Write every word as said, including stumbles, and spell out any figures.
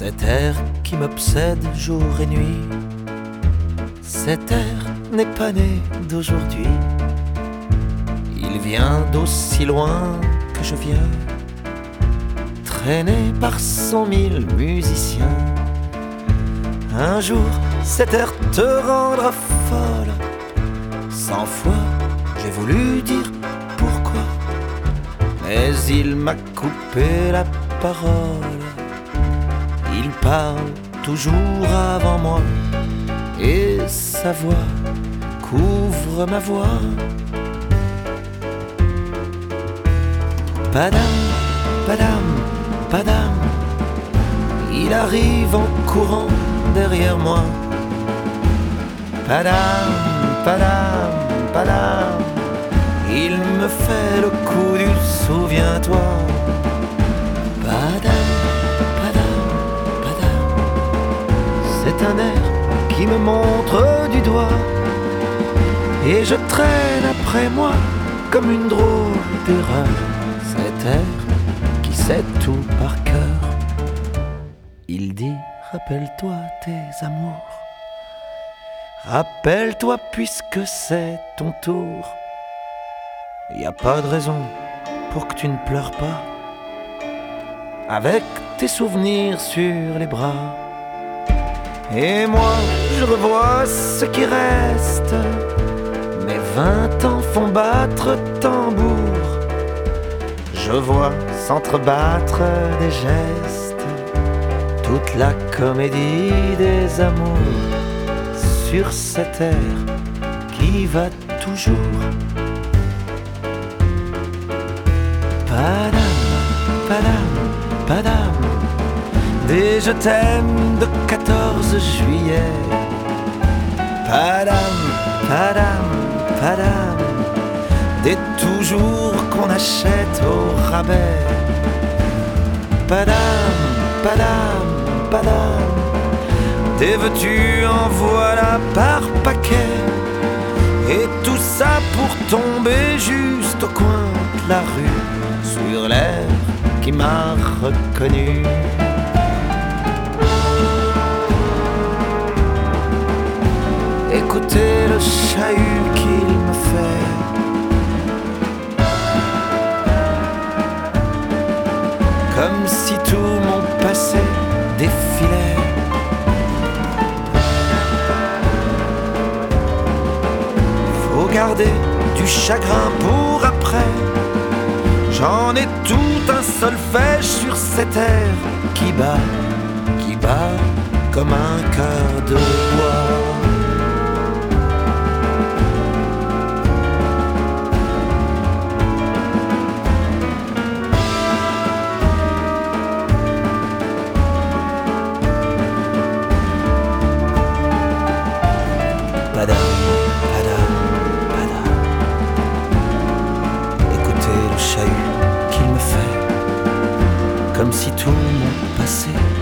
Cet air qui m'obsède jour et nuit, cet air n'est pas né d'aujourd'hui. Il vient d'aussi loin que je viens, traîné par cent mille musiciens. Un jour, cet air te rendra folle. Cent fois, j'ai voulu dire pourquoi, mais il m'a coupé la parole. Il parle toujours avant moi, et sa voix couvre ma voix. Padam, padam, padam, il arrive en courant derrière moi. Padam, padam, padam, il me fait le coup du souviens-toi. Padam, padam, padam, c'est un air qui me montre du doigt, et je traîne après moi comme une drôle d'erreur. Cet air qui sait tout par cœur, il dit rappelle-toi tes amours, rappelle-toi puisque c'est ton tour. Y a pas de raison pour que tu ne pleures pas, avec tes souvenirs sur les bras. Et moi je revois ce qui reste, mes vingt ans font battre tambour. Je vois s'entrebattre des gestes, toute la comédie des amours, sur cet air qui va toujours. Padam, padam, padam, des je t'aime de quatorze juillet. Padam, padam, padam, des toujours qu'on achète au rabais. Padam, padam, padam, des veux-tu en voilà par paquet. Et tout ça pour tomber juste au coin de la rue, sur l'air qui m'a reconnu. Écoutez le chahut qu'il me fait, comme si tout mon passé défilait. Faut garder du chagrin pour après, j'en ai tout un solfège sur cet air qui bat, qui bat comme un cœur de bois. Padam, padam, padam, écoutez le chahut qu'il me fait, comme si tout mon passé